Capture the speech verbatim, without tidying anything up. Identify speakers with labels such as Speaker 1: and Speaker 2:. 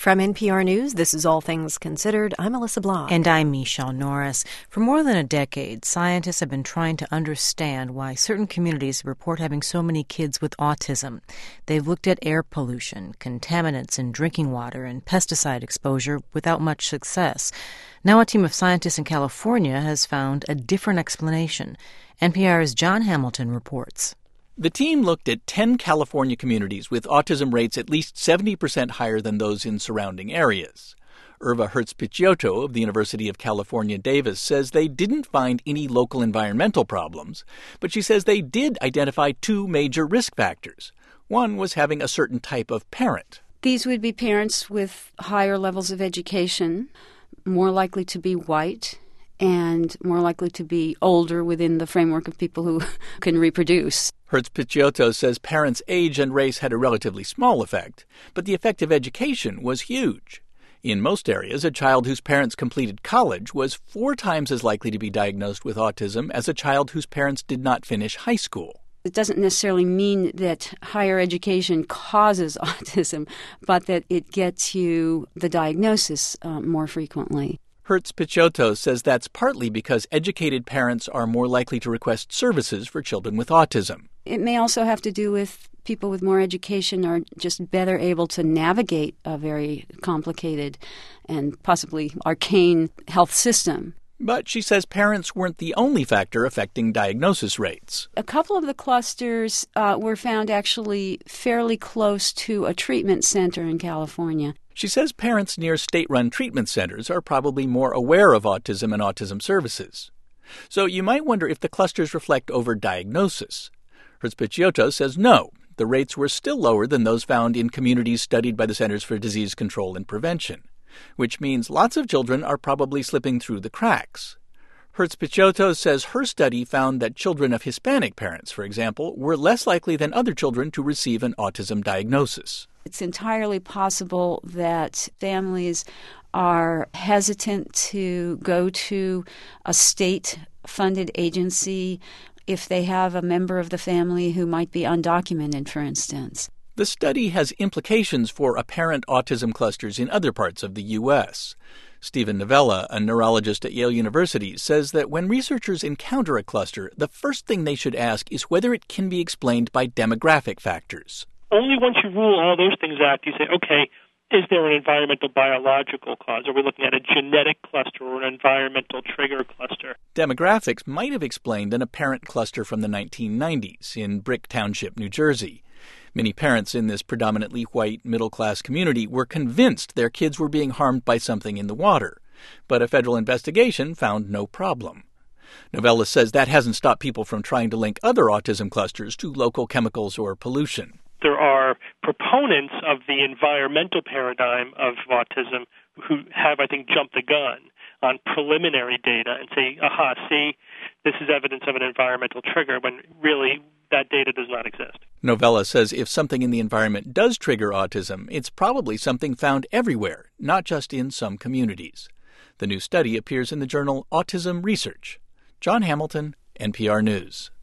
Speaker 1: From N P R News, this is All Things Considered. I'm Alyssa Blah.
Speaker 2: And I'm Michelle Norris. For more than a decade, scientists have been trying to understand why certain communities report having so many kids with autism. They've looked at air pollution, contaminants in drinking water, and pesticide exposure without much success. Now a team of scientists in California has found a different explanation. N P R's Jon Hamilton reports.
Speaker 3: The team looked at ten California communities with autism rates at least seventy percent higher than those in surrounding areas. Irva Hertz-Picciotto of the University of California, Davis says they didn't find any local environmental problems, but she says they did identify two major risk factors. One was having a certain type of parent.
Speaker 4: These would be parents with higher levels of education, more likely to be white, and more likely to be older within the framework of people who can reproduce.
Speaker 3: Hertz-Picciotto says parents' age and race had a relatively small effect, but the effect of education was huge. In most areas, a child whose parents completed college was four times as likely to be diagnosed with autism as a child whose parents did not finish high school.
Speaker 4: It doesn't necessarily mean that higher education causes autism, but that it gets you the diagnosis uh, more frequently.
Speaker 3: Hertz-Picciotto says that's partly because educated parents are more likely to request services for children with autism.
Speaker 4: It may also have to do with people with more education are just better able to navigate a very complicated and possibly arcane health system.
Speaker 3: But she says parents weren't the only factor affecting diagnosis rates.
Speaker 4: A couple of the clusters uh, were found actually fairly close to a treatment center in California.
Speaker 3: She says parents near state-run treatment centers are probably more aware of autism and autism services. So you might wonder if the clusters reflect overdiagnosis. Hertz-Picciotto says no, the rates were still lower than those found in communities studied by the Centers for Disease Control and Prevention, which means lots of children are probably slipping through the cracks. Hertz-Picciotto says her study found that children of Hispanic parents, for example, were less likely than other children to receive an autism diagnosis.
Speaker 4: It's entirely possible that families are hesitant to go to a state-funded agency if they have a member of the family who might be undocumented, for instance.
Speaker 3: The study has implications for apparent autism clusters in other parts of the U S Stephen Novella, a neurologist at Yale University, says that when researchers encounter a cluster, the first thing they should ask is whether it can be explained by demographic factors.
Speaker 5: Only once you rule all those things out do you say, okay, is there an environmental biological cause? Are we looking at a genetic cluster or an environmental trigger cluster?
Speaker 3: Demographics might have explained an apparent cluster from the nineteen nineties in Brick Township, New Jersey. Many parents in this predominantly white middle-class community were convinced their kids were being harmed by something in the water, but a federal investigation found no problem. Novella says that hasn't stopped people from trying to link other autism clusters to local chemicals or pollution.
Speaker 5: There are proponents of the environmental paradigm of autism who have, I think, jumped the gun on preliminary data and say, aha, see, this is evidence of an environmental trigger, when really that data does not exist.
Speaker 3: Novella says if something in the environment does trigger autism, it's probably something found everywhere, not just in some communities. The new study appears in the journal Autism Research. Jon Hamilton, N P R News.